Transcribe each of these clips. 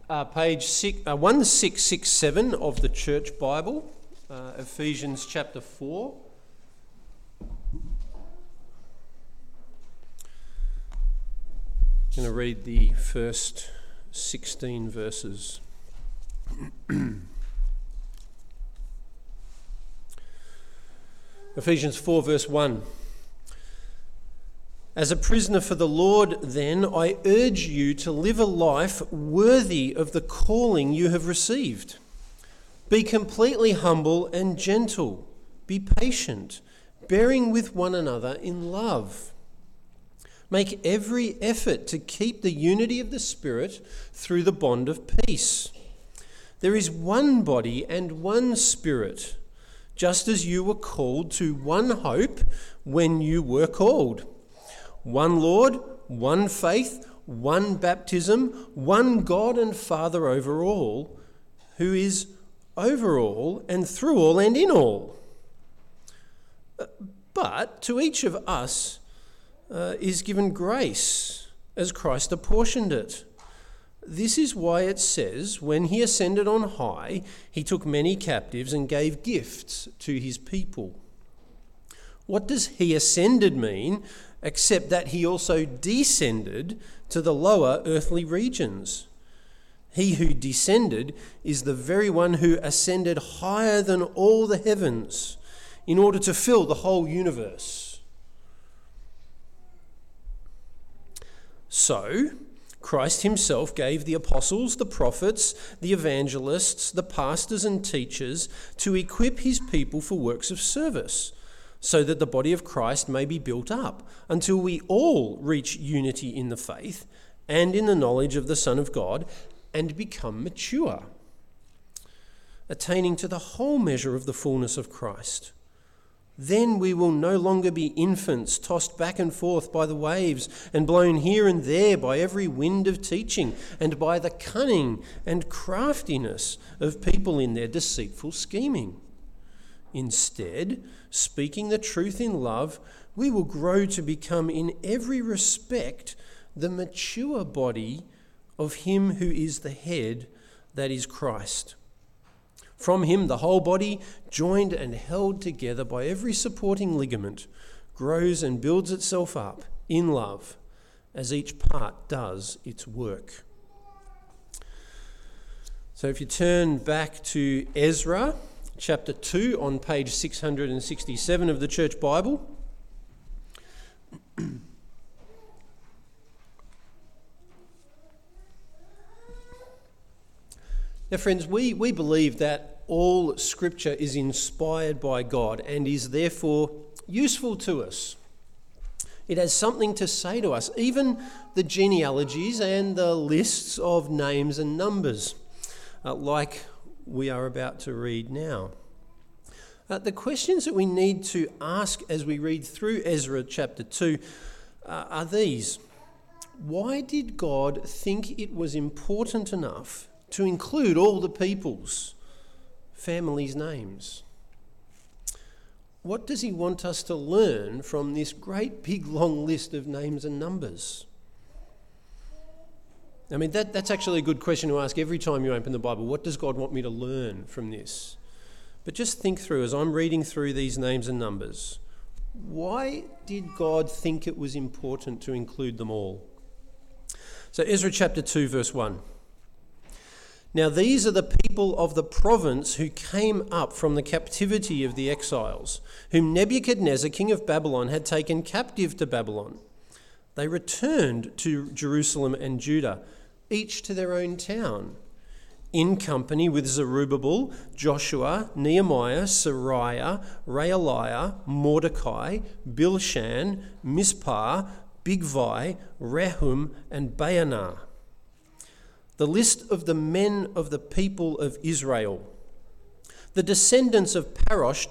page 1667 of the Church Bible, Ephesians chapter 4. I'm going to read the first 16 verses. Ephesians 4 verse 1. As a prisoner for the Lord, then, I urge you to live a life worthy of the calling you have received. Be completely humble and gentle. Be patient, bearing with one another in love. Make every effort to keep the unity of the Spirit through the bond of peace. There is one body and one Spirit, just as you were called to one hope when you were called. One Lord, one faith, one baptism, one God and Father over all, who is over all and through all and in all. But to each of us is given grace as Christ apportioned it. This is why it says, when he ascended on high, he took many captives and gave gifts to his people. What does he ascended mean, except that he also descended to the lower earthly regions? He who descended is the very one who ascended higher than all the heavens in order to fill the whole universe. So, Christ himself gave the apostles, the prophets, the evangelists, the pastors and teachers to equip his people for works of service, so that the body of Christ may be built up until we all reach unity in the faith and in the knowledge of the Son of God and become mature, attaining to the whole measure of the fullness of Christ. Then we will no longer be infants tossed back and forth by the waves and blown here and there by every wind of teaching and by the cunning and craftiness of people in their deceitful scheming. Instead, speaking the truth in love, we will grow to become in every respect the mature body of him who is the head, that is Christ. From him the whole body, joined and held together by every supporting ligament, grows and builds itself up in love as each part does its work. So if you turn back to Ezra chapter 2 on page 667 of the Church Bible. Now, friends, we believe that all Scripture is inspired by God and is therefore useful to us. It has something to say to us, even the genealogies and the lists of names and numbers, like we are about to read now. The questions that we need to ask as we read through Ezra chapter 2 are these. Why did God think it was important enough to include all the people's families' names? What does he want us to learn from this great big long list of names and numbers? I mean, that's actually a good question to ask every time you open the Bible. What does God want me to learn from this? But just think through, as I'm reading through these names and numbers, why did God think it was important to include them all? So Ezra chapter 2 verse 1. Now these are the people of the province who came up from the captivity of the exiles, whom Nebuchadnezzar king of Babylon had taken captive to Babylon. They returned to Jerusalem and Judah, each to their own town, in company with Zerubbabel, Joshua, Nehemiah, Sariah, Realiah, Mordecai, Bilshan, Mispah, Bigvai, Rehum, and Baanah. The list of the men of the people of Israel. The descendants of Parosh,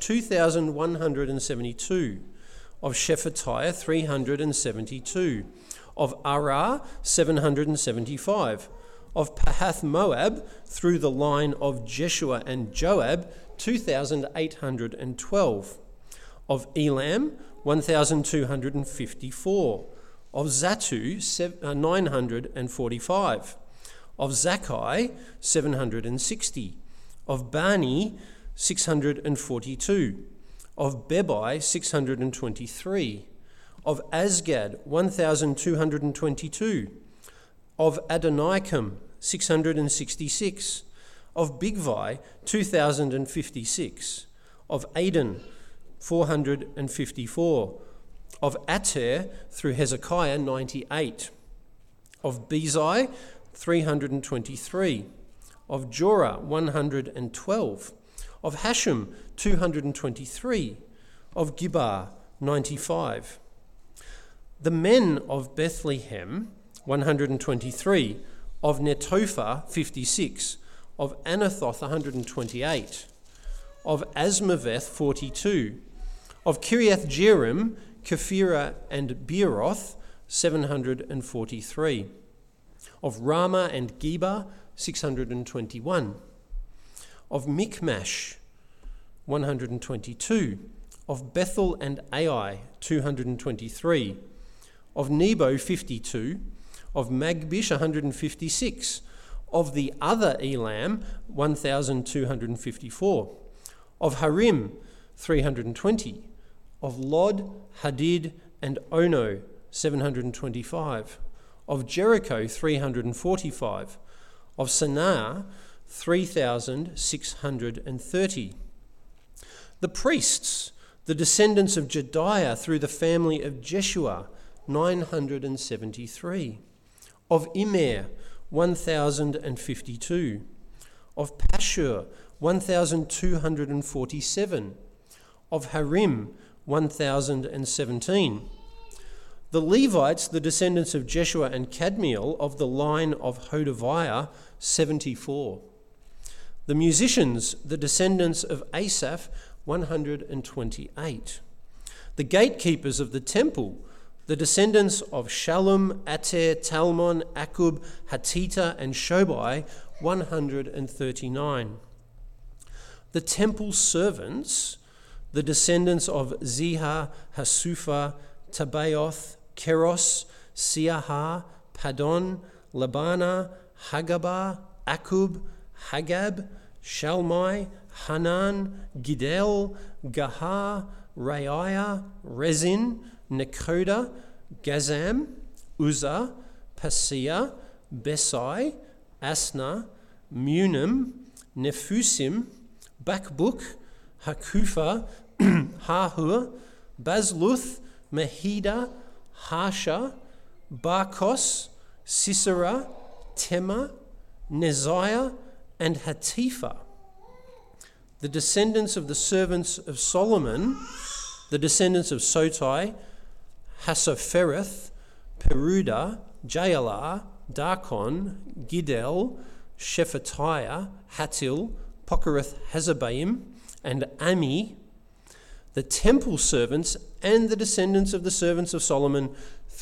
2,172. Of Shephatiah, 372. Of Arah, 775. Of Pahath Moab, through the line of Jeshua and Joab, 2,812. Of Elam, 1,254. Of Zatu, 945. of Zakkai, 760, of Bani, 642, of Bebai, 623, of Azgad, 1,222, of Adonikam, 666, of Bigvai, 2,056, of Aden, 454, of Ater through Hezekiah, 98, of Bezai, 323, of Jorah, 112, of Hashem, 223, of Gibbar, 95. The men of Bethlehem, 123, of Netophah, 56, of Anathoth, 128, of Asmaveth, 42, of Kiriath Jearim, Kephirah and Beeroth, 743, of Ramah and Geba, 621, of Michmash, 122, of Bethel and Ai, 223, of Nebo, 52, of Magbish, 156, of the other Elam, 1,254, of Harim, 320, of Lod, Hadid, and Ono, 725, of Jericho, 345, of Sanaa, 3,630. The priests, the descendants of Jediah through the family of Jeshua, 973, of Immer, 1,052, of Pashur, 1,247, of Harim, 1,017. The Levites, the descendants of Jeshua and Kadmiel, of the line of Hodaviah, 74. The musicians, the descendants of Asaph, 128. The gatekeepers of the temple, the descendants of Shallum, Ater, Talmon, Akub, Hatita, and Shobai, 139. The temple servants, the descendants of Ziha, Hasufa, Tabaoth, Keros, Siaha, Padon, Labana, Hagabah, Akub, Hagab, Shalmai, Hanan, Gidel, Gahar, Raiah, Rezin, Nekoda, Gazam, Uzzah, Paseah, Besai, Asna, Munim, Nephusim, Bakbuk, Hakufa, Hahur, Bazluth, Mahida, Harsha, Barkos, Sisera, Tema, Neziah, and Hatifa. The descendants of the servants of Solomon, the descendants of Sotai, Hassophereth, Peruda, Jaalah, Darkon, Gidel, Shephatiah, Hatil, Pokereth Hazabaim, and Ami, the temple servants and the descendants of the servants of Solomon,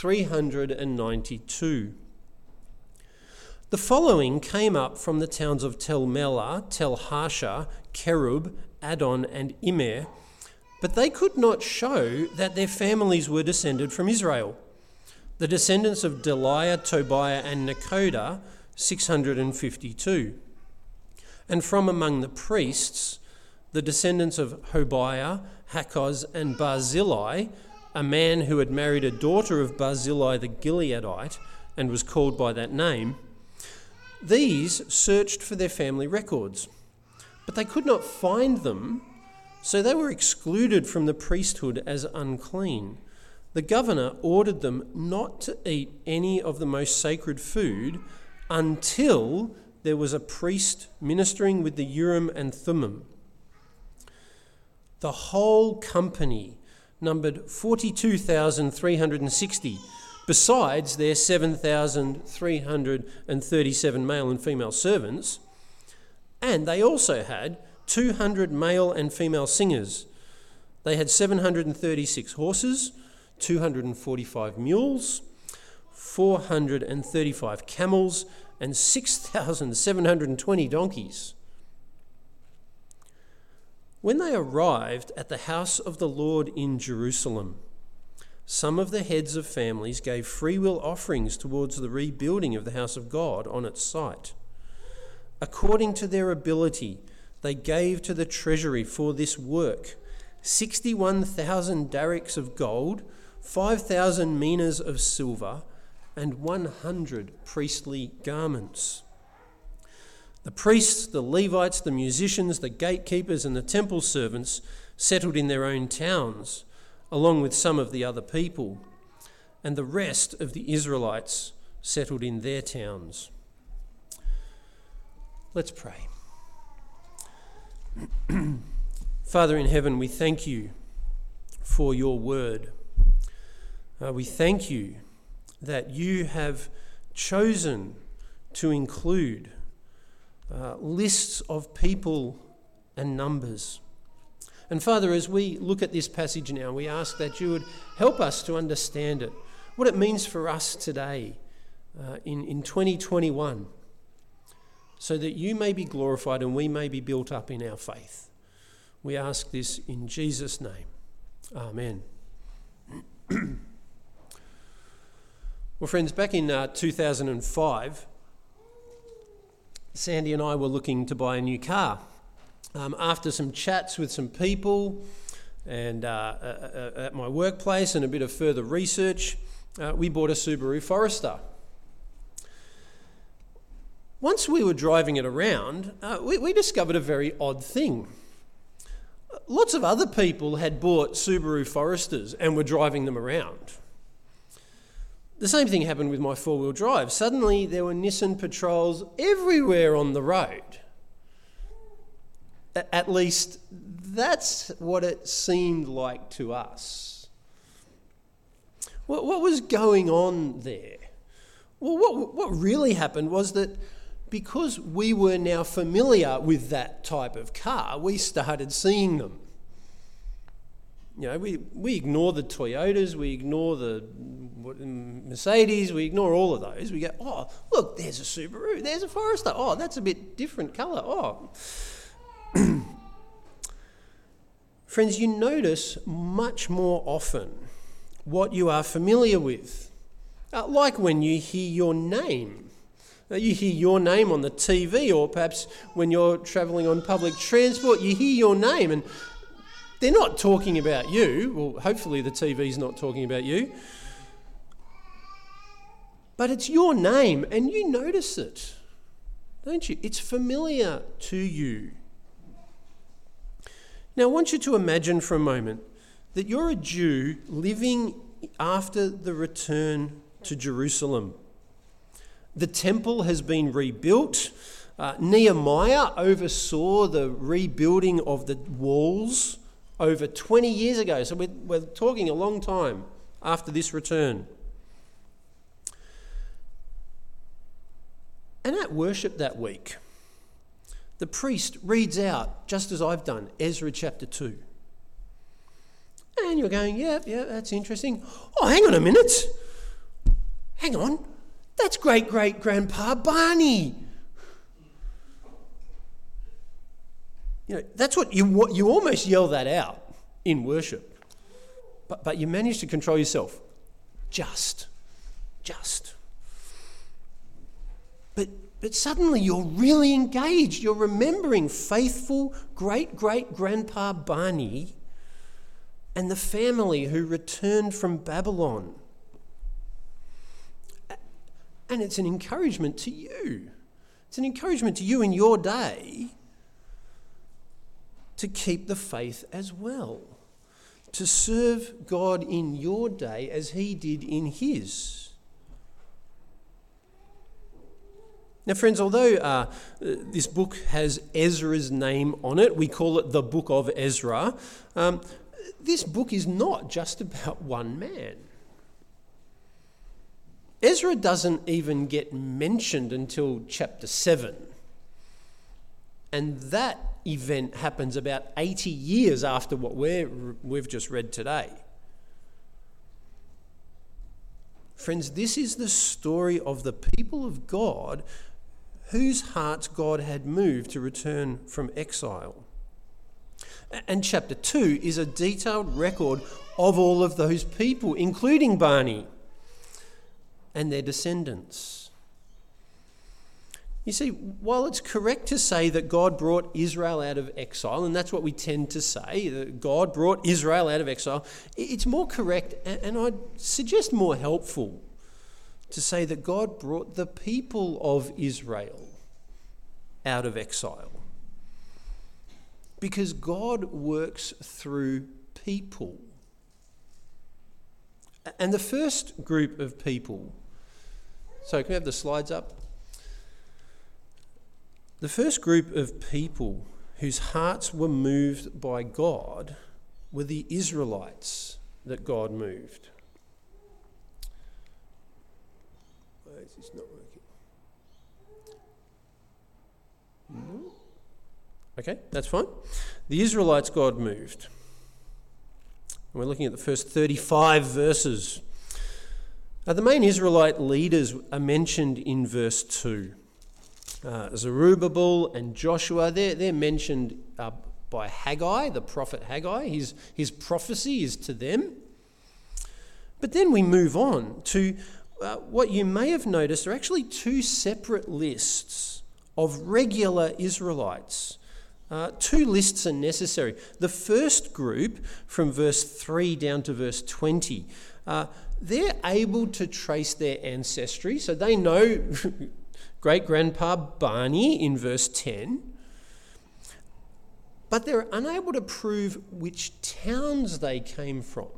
392. The following came up from the towns of Tel Melah, Tel Harsha, Kerub, Adon, and Immer, but they could not show that their families were descended from Israel. The descendants of Deliah, Tobiah, and Nekoda, 652. And from among the priests, the descendants of Hobiah, Hakkoz, and Barzillai, a man who had married a daughter of Barzillai the Gileadite and was called by that name. These searched for their family records, but they could not find them, so they were excluded from the priesthood as unclean. The governor ordered them not to eat any of the most sacred food until there was a priest ministering with the Urim and Thummim. The whole company numbered 42,360, besides their 7,337 male and female servants, and they also had 200 male and female singers. They had 736 horses, 245 mules, 435 camels, and 6,720 donkeys. When they arrived at the house of the Lord in Jerusalem, some of the heads of families gave freewill offerings towards the rebuilding of the house of God on its site. According to their ability, they gave to the treasury for this work 61,000 darics of gold, 5,000 minas of silver, and 100 priestly garments. The priests, the Levites, the musicians, the gatekeepers, and the temple servants settled in their own towns, along with some of the other people, and the rest of the Israelites settled in their towns. Let's pray. Father in heaven, we thank you for your word. We thank you that you have chosen to include lists of people and numbers. And Father, as we look at this passage now, we ask that you would help us to understand it, what it means for us today in 2021, so that you may be glorified and we may be built up in our faith. We ask this in Jesus' name. Amen. Well, friends, back in 2005, Sandy and I were looking to buy a new car. After some chats with some people and at my workplace and a bit of further research, we bought a Subaru Forester. Once we were driving it around, we discovered a very odd thing. Lots of other people had bought Subaru Foresters and were driving them around. The same thing happened with my four-wheel drive. Suddenly there were Nissan Patrols everywhere on the road. At least that's what it seemed like to us. What was going on there? Well, what really happened was that because we were now familiar with that type of car, we started seeing them. You know, we ignore the Toyotas, we ignore the Mercedes, we ignore all of those. We go, oh, look, there's a Subaru, there's a Forester. Oh, that's a bit different colour. Oh. Friends, you notice much more often what you are familiar with. Like when you hear your name. You hear your name on the TV, or perhaps when you're travelling on public transport, you hear your name and they're not talking about you. Well, hopefully the TV's not talking about you. But it's your name and you notice it, don't you? It's familiar to you. Now, I want you to imagine for a moment that you're a Jew living after the return to Jerusalem. The temple has been rebuilt. Nehemiah oversaw the rebuilding of the walls over 20 years ago. So we're talking a long time after this return. And at worship that week, the priest reads out, just as I've done, Ezra chapter 2. And you're going, yeah, that's interesting. Oh, hang on a minute. Hang on. That's great-great-grandpa Barney. You know, that's what you almost yell that out in worship. But you manage to control yourself. Just. But suddenly you're really engaged. You're remembering faithful great-great-grandpa Barney and the family who returned from Babylon. And it's an encouragement to you. It's an encouragement to you in your day to keep the faith as well, to serve God in your day as he did in his. Now, friends, although this book has Ezra's name on it, we call it the Book of Ezra, this book is not just about one man. Ezra doesn't even get mentioned until chapter 7. And that event happens about 80 years after what we've just read today. Friends, this is the story of the people of God whose hearts God had moved to return from exile. And chapter 2 is a detailed record of all of those people, including Barney and their descendants. You see, while it's correct to say that God brought Israel out of exile, and that's what we tend to say, that God brought Israel out of exile, it's more correct, and I'd suggest more helpful, to say that God brought the people of Israel out of exile. Because God works through people. And the first group of people, so can we have the slides up? The first group of people whose hearts were moved by God were the Israelites that God moved. Why is this not working? No. Okay, that's fine. The Israelites God moved. We're looking at the first 35 verses. The main Israelite leaders are mentioned in verse 2. Zerubbabel and Joshua, they're mentioned by Haggai, the prophet Haggai. His prophecy is to them. But then we move on to what you may have noticed are actually two separate lists of regular Israelites. Two lists are necessary. The first group, from verse 3 down to verse 20, they're able to trace their ancestry. So they know great-grandpa Barney in verse 10, but they're unable to prove which towns they came from.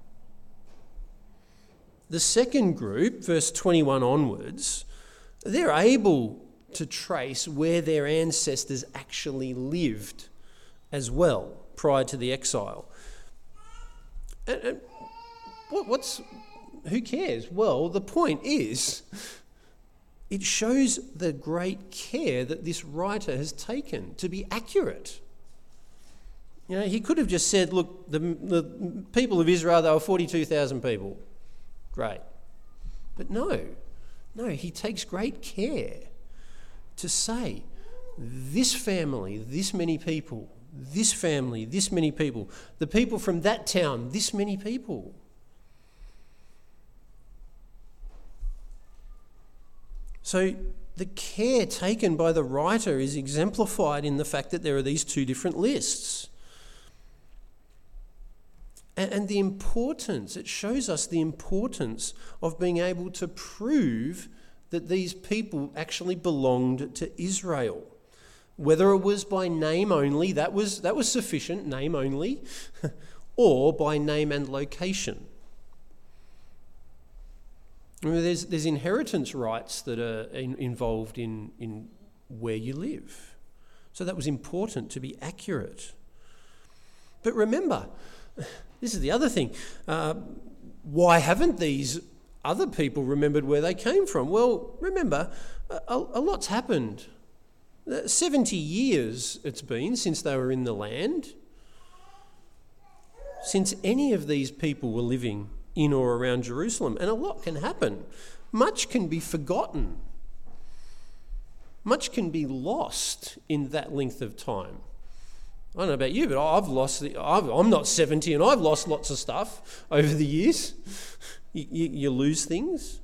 The second group, verse 21 onwards, they're able to trace where their ancestors actually lived as well prior to the exile. And who cares? Well, the point is, it shows the great care that this writer has taken to be accurate. You know, he could have just said, look, the people of Israel, they were 42,000 people. Great. But no, he takes great care to say, this family, this many people, this family, this many people, the people from that town, this many people. So the care taken by the writer is exemplified in the fact that there are these two different lists. And the importance, it shows us the importance of being able to prove that these people actually belonged to Israel. Whether it was by name only, that was sufficient, name only, or by name and location. There's inheritance rights that are involved in where you live. So that was important to be accurate. But remember, this is the other thing. Why haven't these other people remembered where they came from? Well, remember, a lot's happened. 70 years it's been since they were in the land, since any of these people were living in or around Jerusalem, and a lot can happen. Much can be forgotten. Much can be lost in that length of time. I don't know about you, but I'm not 70 and I've lost lots of stuff over the years. You lose things.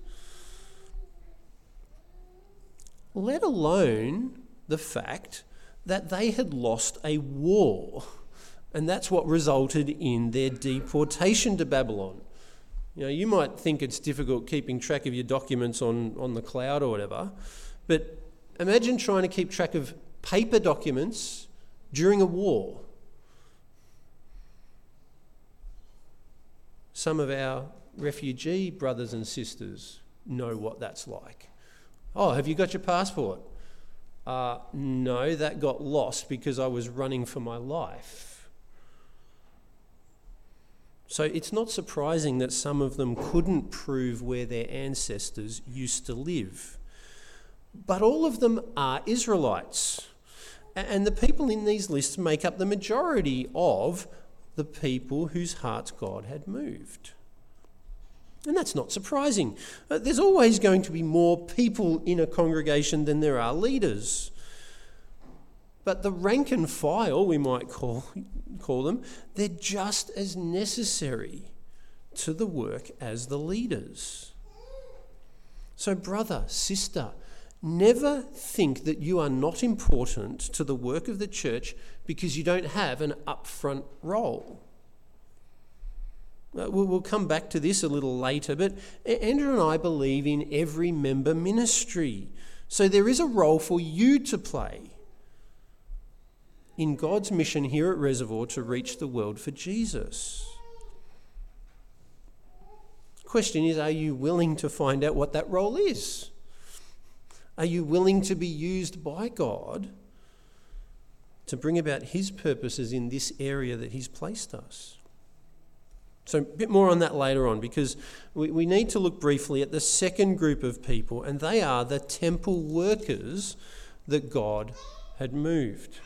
Let alone the fact that they had lost a war, and that's what resulted in their deportation to Babylon. You know, you might think it's difficult keeping track of your documents on the cloud or whatever, but imagine trying to keep track of paper documents during a war. Some of our refugee brothers and sisters know what that's like. Oh, have you got your passport? No, that got lost because I was running for my life. So it's not surprising that some of them couldn't prove where their ancestors used to live. But all of them are Israelites. And the people in these lists make up the majority of the people whose hearts God had moved. And that's not surprising. There's always going to be more people in a congregation than there are leaders. But the rank and file, we might call them, they're just as necessary to the work as the leaders. So brother, sister, never think that you are not important to the work of the church because you don't have an upfront role. We'll come back to this a little later, but Andrew and I believe in every member ministry. So there is a role for you to play in God's mission here at Reservoir to reach the world for Jesus. The question is, are you willing to find out what that role is? Are you willing to be used by God to bring about his purposes in this area that he's placed us? So a bit more on that later on, because we need to look briefly at the second group of people, and they are the temple workers that God had moved.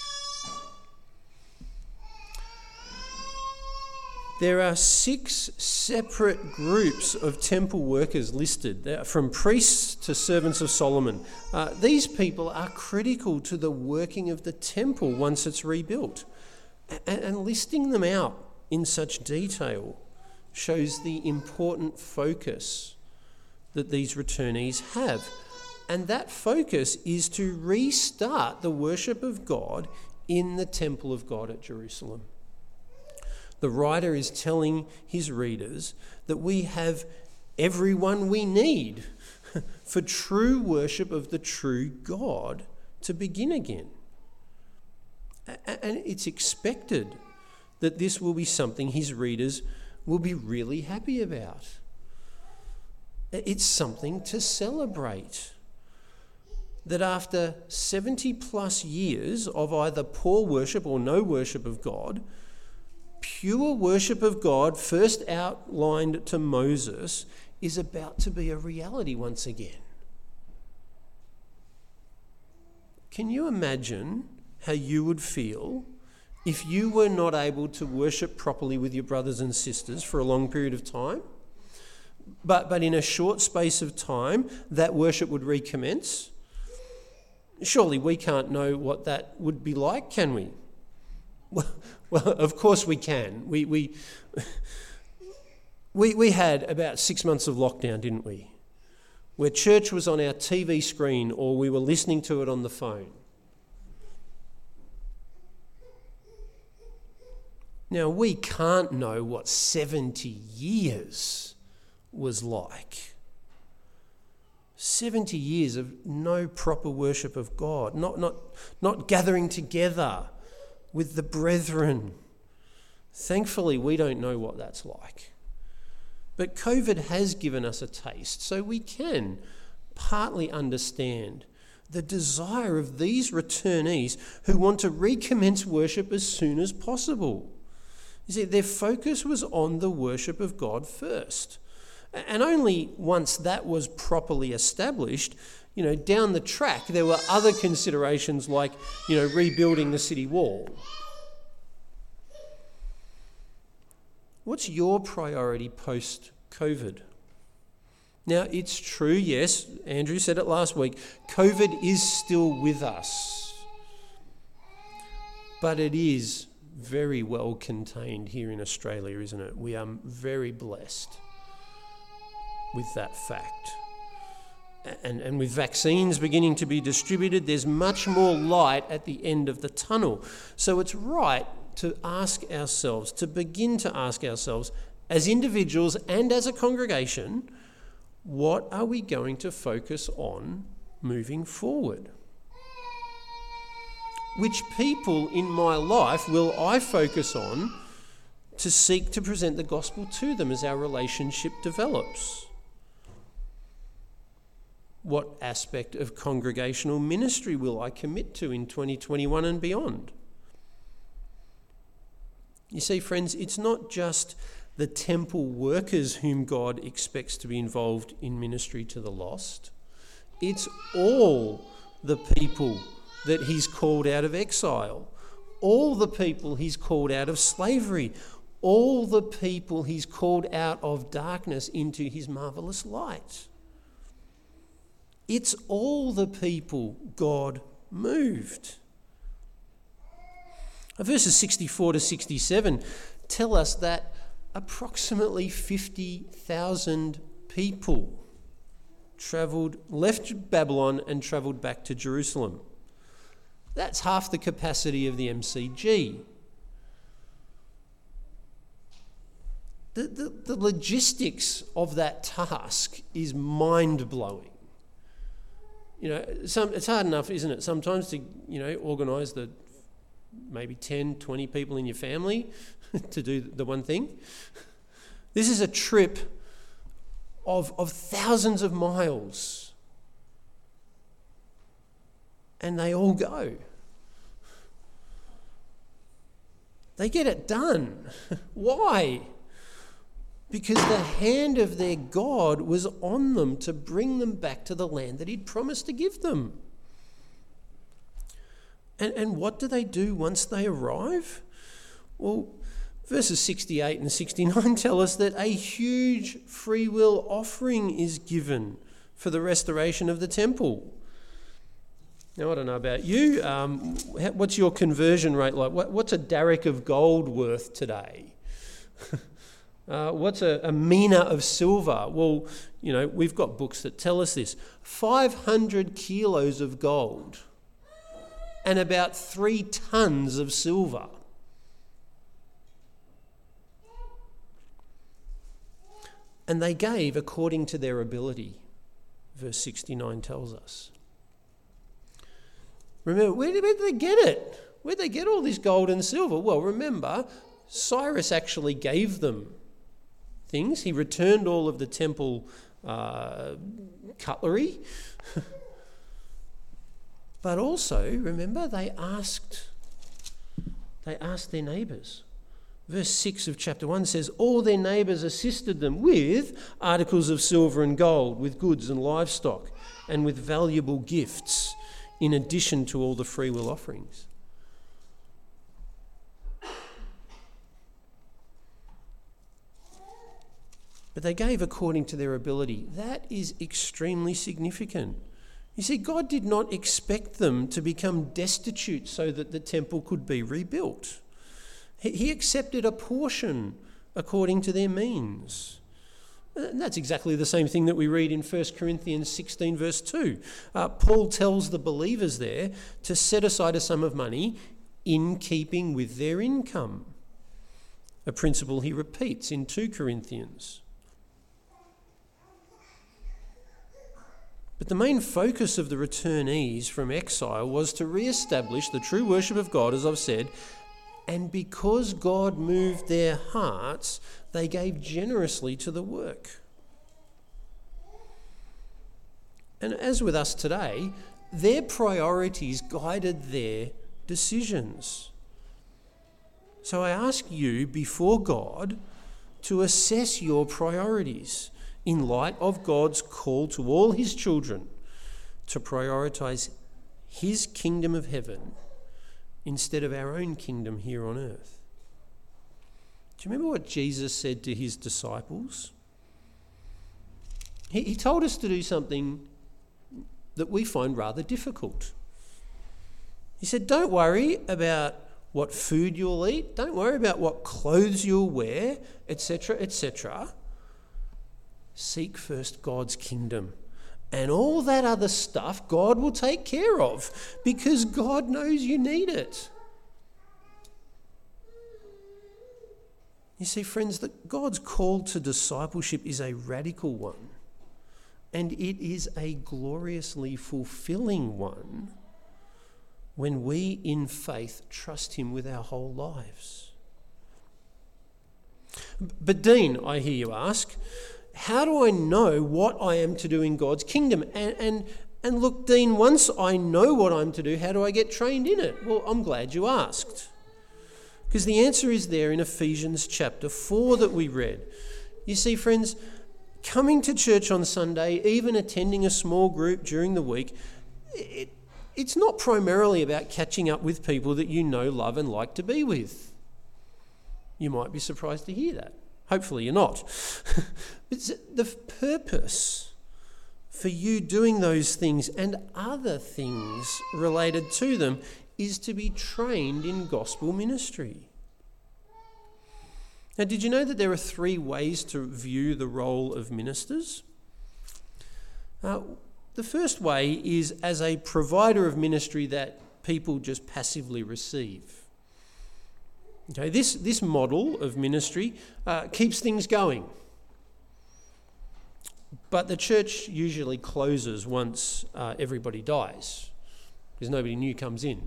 There are 6 separate groups of temple workers listed, from priests to servants of Solomon. These people are critical to the working of the temple once it's rebuilt. And listing them out in such detail shows the important focus that these returnees have. And that focus is to restart the worship of God in the temple of God at Jerusalem. The writer is telling his readers that we have everyone we need for true worship of the true God to begin again. And it's expected that this will be something his readers will be really happy about. It's something to celebrate. That after 70 plus years of either poor worship or no worship of God, pure worship of God, first outlined to Moses, is about to be a reality once again. Can you imagine how you would feel if you were not able to worship properly with your brothers and sisters for a long period of time, but in a short space of time, that worship would recommence? Surely we can't know what that would be like, can we? Well, of course we can. We had about 6 months of lockdown, didn't we? Where church was on our TV screen or we were listening to it on the phone. Now, we can't know what 70 years was like. 70 years of no proper worship of God, not gathering together with the brethren. Thankfully, we don't know what that's like. But COVID has given us a taste, so we can partly understand the desire of these returnees who want to recommence worship as soon as possible. You see, their focus was on the worship of God first. And only once that was properly established, down the track, there were other considerations like, rebuilding the city wall. What's your priority post-COVID? Now, it's true, yes, Andrew said it last week, COVID is still with us. But it is very well contained here in Australia, isn't it? We are very blessed with that fact. And with vaccines beginning to be distributed, there's much more light at the end of the tunnel. So it's right to begin to ask ourselves, as individuals and as a congregation, what are we going to focus on moving forward? Which people in my life will I focus on to seek to present the gospel to them as our relationship develops? What aspect of congregational ministry will I commit to in 2021 and beyond? You see, friends, it's not just the temple workers whom God expects to be involved in ministry to the lost. It's all the people that he's called out of exile, all the people he's called out of slavery, all the people he's called out of darkness into his marvellous light. It's all the people God moved. Verses 64 to 67 tell us that approximately 50,000 people left Babylon and travelled back to Jerusalem. That's half the capacity of the MCG. The logistics of that task is mind-blowing. It's hard enough, isn't it, sometimes to, organise the maybe 10, 20 people in your family to do the one thing. This is a trip of thousands of miles. And they all go. They get it done. Why? Because the hand of their God was on them to bring them back to the land that he'd promised to give them. And what do they do once they arrive? Well, verses 68 and 69 tell us that a huge free will offering is given for the restoration of the temple. Now, I don't know about you. What's your conversion rate like? What's a darrick of gold worth today? What's a mina of silver? Well, we've got books that tell us this. 500 kilos of gold and about 3 tons of silver. And they gave according to their ability, verse 69 tells us. Remember, where did they get it? Where did they get all this gold and silver? Well, remember, Cyrus actually gave them things. He returned all of the temple cutlery. But also, remember, they asked their neighbours. Verse 6 of chapter 1 says, all their neighbours assisted them with articles of silver and gold, with goods and livestock, and with valuable gifts, in addition to all the freewill offerings. But they gave according to their ability. That is extremely significant. You see, God did not expect them to become destitute so that the temple could be rebuilt. He accepted a portion according to their means. And that's exactly the same thing that we read in 1 Corinthians 16 verse 2. Paul tells the believers there to set aside a sum of money in keeping with their income, a principle he repeats in 2 Corinthians. But the main focus of the returnees from exile was to re-establish the true worship of God, as I've said, and because God moved their hearts, they gave generously to the work. And as with us today, their priorities guided their decisions. So I ask you before God to assess your priorities in light of God's call to all his children to prioritise his kingdom of heaven instead of our own kingdom here on earth. Do you remember what Jesus said to his disciples? He told us to do something that we find rather difficult. He said, don't worry about what food you'll eat, don't worry about what clothes you'll wear, etc., etc. Seek first God's kingdom. And all that other stuff God will take care of because God knows you need it. You see, friends, that God's call to discipleship is a radical one, and it is a gloriously fulfilling one when we in faith trust him with our whole lives. But Dean, I hear you ask, how do I know what I am to do in God's kingdom? And look, Dean, once I know what I'm to do, how do I get trained in it? Well, I'm glad you asked. Because the answer is there in Ephesians chapter 4 that we read. You see, friends, coming to church on Sunday, even attending a small group during the week, it's not primarily about catching up with people that you know, love and like to be with. You might be surprised to hear that. Hopefully you're not. But the purpose for you doing those things and other things related to them is to be trained in gospel ministry. Now, did you know that there are 3 ways to view the role of ministers? The first way is as a provider of ministry that people just passively receive. Okay, this model of ministry keeps things going. But the church usually closes once everybody dies, because nobody new comes in.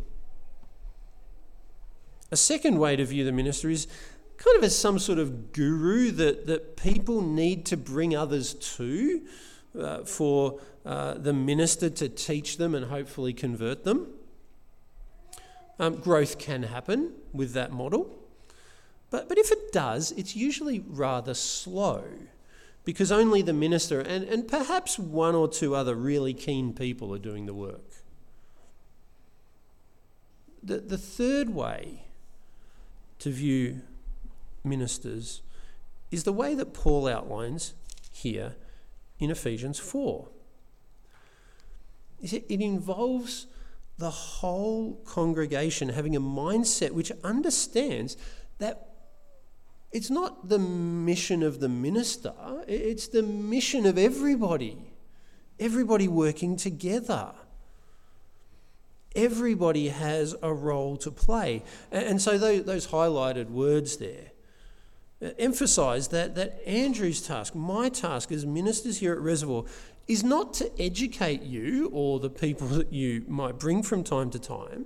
A second way to view the minister is kind of as some sort of guru that people need to bring others to for the minister to teach them and hopefully convert them. Growth can happen with that model. But if it does, it's usually rather slow, because only the minister and perhaps 1 or 2 other really keen people are doing the work. The third way to view ministers is the way that Paul outlines here in Ephesians 4. It involves the whole congregation having a mindset which understands that it's not the mission of the minister, it's the mission of everybody working together. Everybody has a role to play. And so those highlighted words there emphasise that Andrew's task, my task as ministers here at Reservoir, is not to educate you or the people that you might bring from time to time.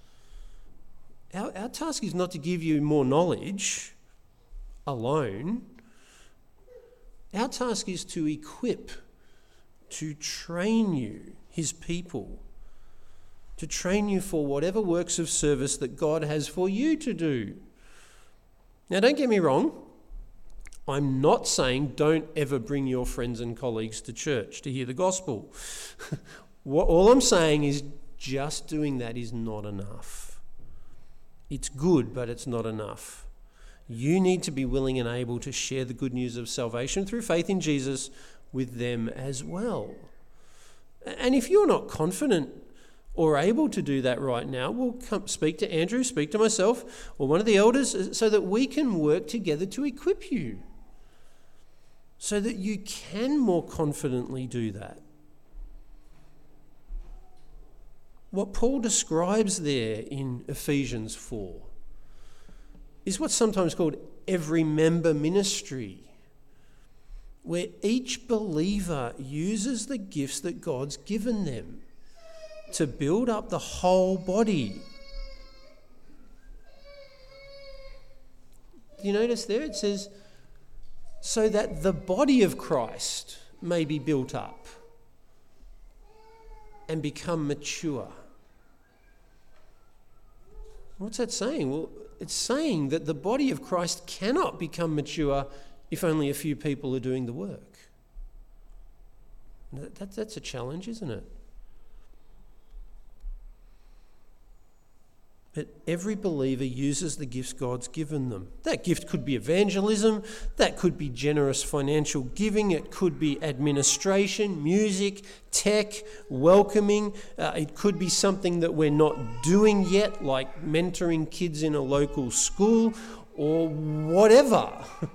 Our task is not to give you more knowledge alone. Our task is to equip, to train you, his people, to train you for whatever works of service that God has for you to do. Now, don't get me wrong. I'm not saying don't ever bring your friends and colleagues to church to hear the gospel. All I'm saying is just doing that is not enough. It's good, but it's not enough. You need to be willing and able to share the good news of salvation through faith in Jesus with them as well. And if you're not confident or able to do that right now, we'll come speak to Andrew, speak to myself or one of the elders so that we can work together to equip you, so that you can more confidently do that. What Paul describes there in Ephesians 4 is what's sometimes called every member ministry, where each believer uses the gifts that God's given them to build up the whole body. You notice there it says, so that the body of Christ may be built up and become mature. What's that saying? Well, it's saying that the body of Christ cannot become mature if only a few people are doing the work. That's a challenge, isn't it? But every believer uses the gifts God's given them. That gift could be evangelism, that could be generous financial giving, it could be administration, music, tech, welcoming. It could be something that we're not doing yet, like mentoring kids in a local school or whatever.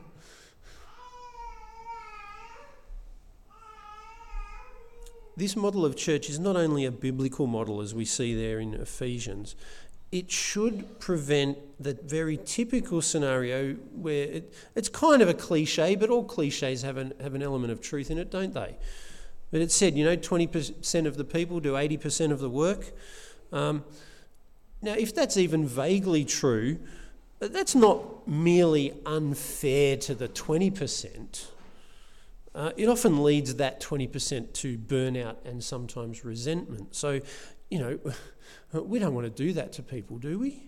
This model of church is not only a biblical model, as we see there in Ephesians. It should prevent the very typical scenario where it's kind of a cliche, but all cliches have an element of truth in it, don't they? But it said, 20% of the people do 80% of the work. Now, if that's even vaguely true, that's not merely unfair to the 20%. It often leads that 20% to burnout and sometimes resentment. So, we don't want to do that to people, do we?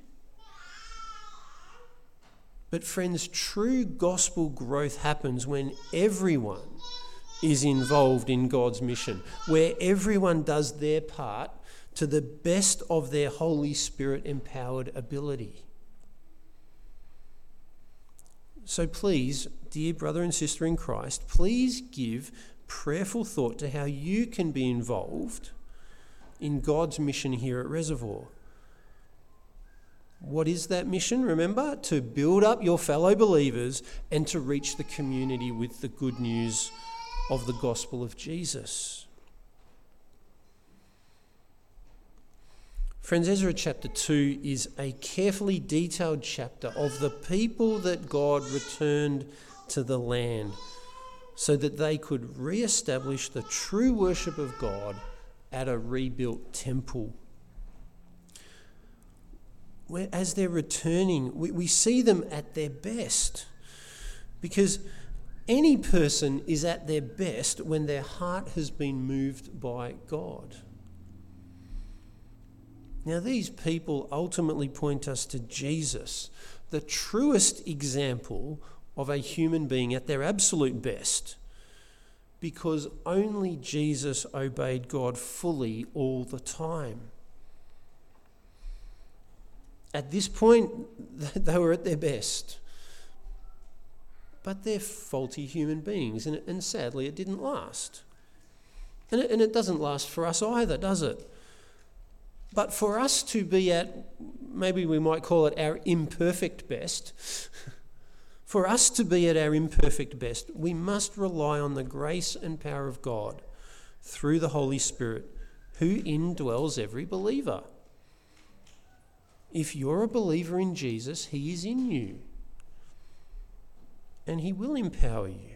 But friends, true gospel growth happens when everyone is involved in God's mission, where everyone does their part to the best of their Holy Spirit empowered ability. So please, dear brother and sister in Christ, please give prayerful thought to how you can be involved in God's mission here at Reservoir. What is that mission? Remember, to build up your fellow believers and to reach the community with the good news of the gospel of Jesus. Friends, Ezra chapter 2 is a carefully detailed chapter of the people that God returned to the land so that they could re-establish the true worship of God at a rebuilt temple. Where, as they're returning, we see them at their best, because any person is at their best when their heart has been moved by God. Now, these people ultimately point us to Jesus, the truest example of a human being at their absolute best, because only Jesus obeyed God fully all the time. At this point, they were at their best. But they're faulty human beings, and sadly it didn't last. And it doesn't last for us either, does it? But for us to be at, maybe we might call it our imperfect best, for us to be at our imperfect best, we must rely on the grace and power of God through the Holy Spirit, who indwells every believer. If you're a believer in Jesus, he is in you, and he will empower you.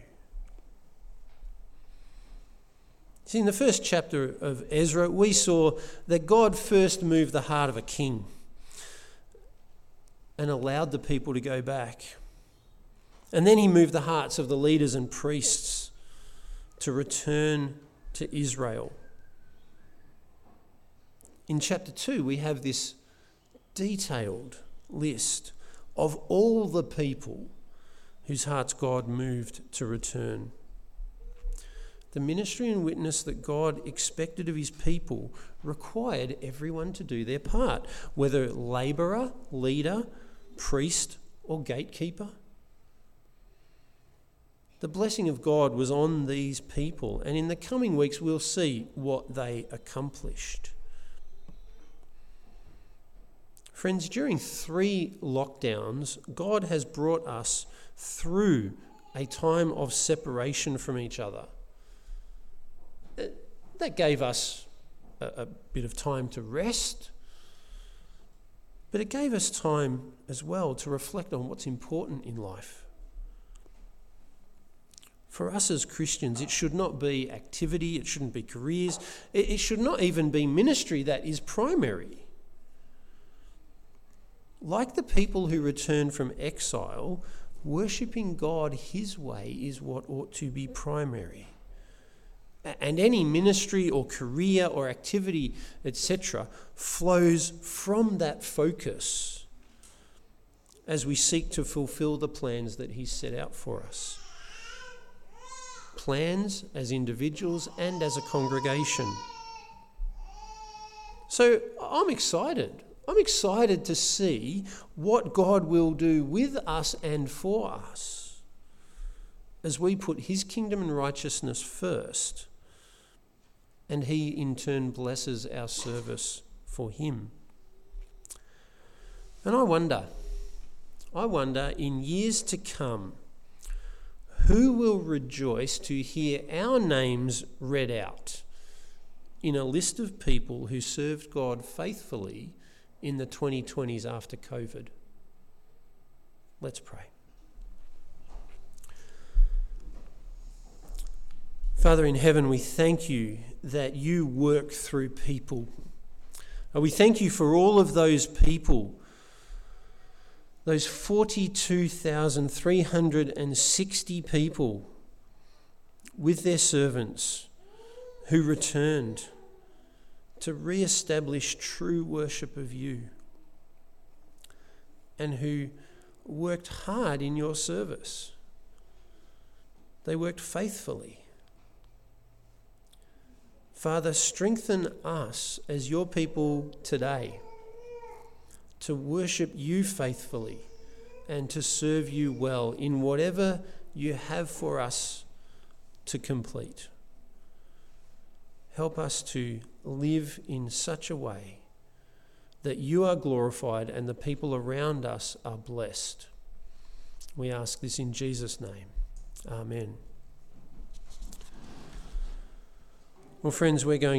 See, in the first chapter of Ezra, we saw that God first moved the heart of a king and allowed the people to go back. And then he moved the hearts of the leaders and priests to return to Israel. In chapter 2, we have this detailed list of all the people whose hearts God moved to return. The ministry and witness that God expected of his people required everyone to do their part, whether labourer, leader, priest, or gatekeeper. The blessing of God was on these people, and in the coming weeks we'll see what they accomplished. Friends, during 3 lockdowns, God has brought us through a time of separation from each other. That gave us a bit of time to rest, but it gave us time as well to reflect on what's important in life. For us as Christians, it should not be activity, it shouldn't be careers, it should not even be ministry that is primary. Like the people who returned from exile, worshipping God his way is what ought to be primary. And any ministry or career or activity, etc., flows from that focus as we seek to fulfill the plans that he's set out for us. Plans as individuals and as a congregation. So I'm excited. I'm excited to see what God will do with us and for us as we put his kingdom and righteousness first, and he in turn blesses our service for him. And I wonder in years to come, who will rejoice to hear our names read out in a list of people who served God faithfully in the 2020s after COVID? Let's pray. Father in heaven, we thank you that you work through people. We thank you for all of those people, those 42,360 people with their servants who returned to re-establish true worship of you and who worked hard in your service. They worked faithfully. Father, strengthen us as your people today to worship you faithfully and to serve you well in whatever you have for us to complete. Help us to live in such a way that you are glorified and the people around us are blessed. We ask this in Jesus' name. Amen. Well, friends, we're going